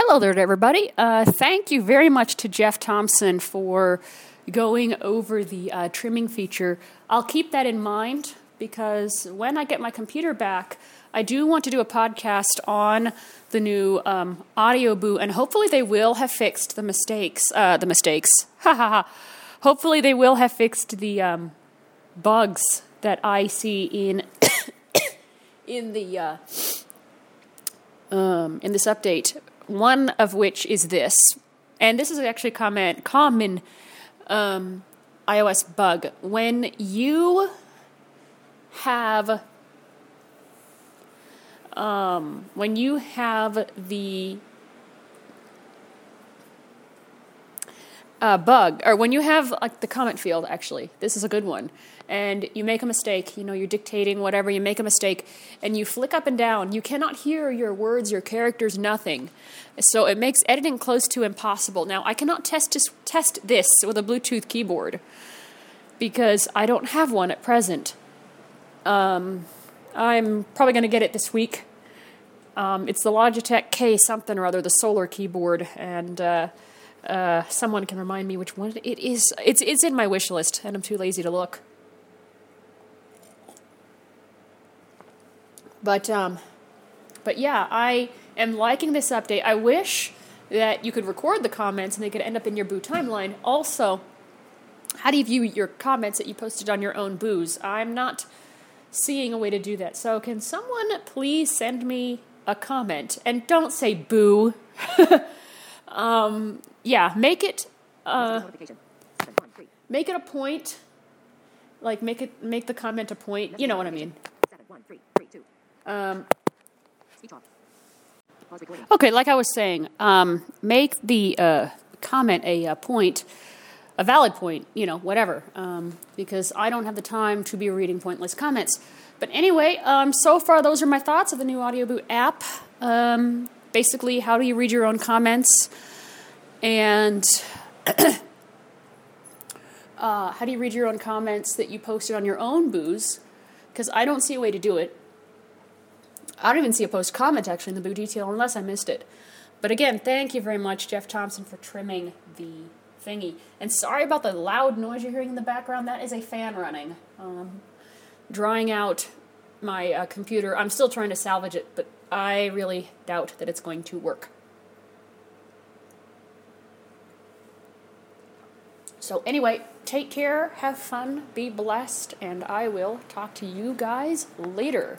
Hello there, everybody. Thank you very much to Jeff Thompson for going over the trimming feature. I'll keep that in mind because when I get my computer back, I do want to do a podcast on the new Audioboo, and hopefully they will have fixed the mistakes. Hopefully they will have fixed the bugs that I see in in this update. One of which is this, and this is actually a common iOS bug. When you have the bug, or when you have like the comment field, actually, this is a good one, and you make a mistake, you're dictating whatever, you make a mistake, and you flick up and down, you cannot hear your words, your characters, nothing. So it makes editing close to impossible. Now, I cannot test this with a Bluetooth keyboard because I don't have one at present. I'm probably going to get it this week. It's the Logitech K something or other, the Solar keyboard, and someone can remind me which one it is. It's in my wish list, and I'm too lazy to look. But yeah, I am liking this update. I wish that you could record the comments and they could end up in your Boo timeline. Also, how do you view your comments that you posted on your own Boos? I'm not seeing a way to do that. So can someone please send me a comment? And don't say boo. Yeah, make it a point. Like make the comment a point. You know what I mean. Okay, like I was saying, make the comment a point, a valid point, whatever, because I don't have the time to be reading pointless comments. But anyway, so far those are my thoughts of the new Audioboo app. Basically, how do you read your own comments, and how do you read your own comments that you posted on your own Boos? Because I don't see a way to do it. I don't even see a post comment, actually, in the Boo detail, unless I missed it. But again, thank you very much, Jeff Thompson, for trimming the thingy. And sorry about the loud noise you're hearing in the background. That is a fan running. Drying out my computer. I'm still trying to salvage it, but I really doubt that it's going to work. So anyway, take care, have fun, be blessed, and I will talk to you guys later.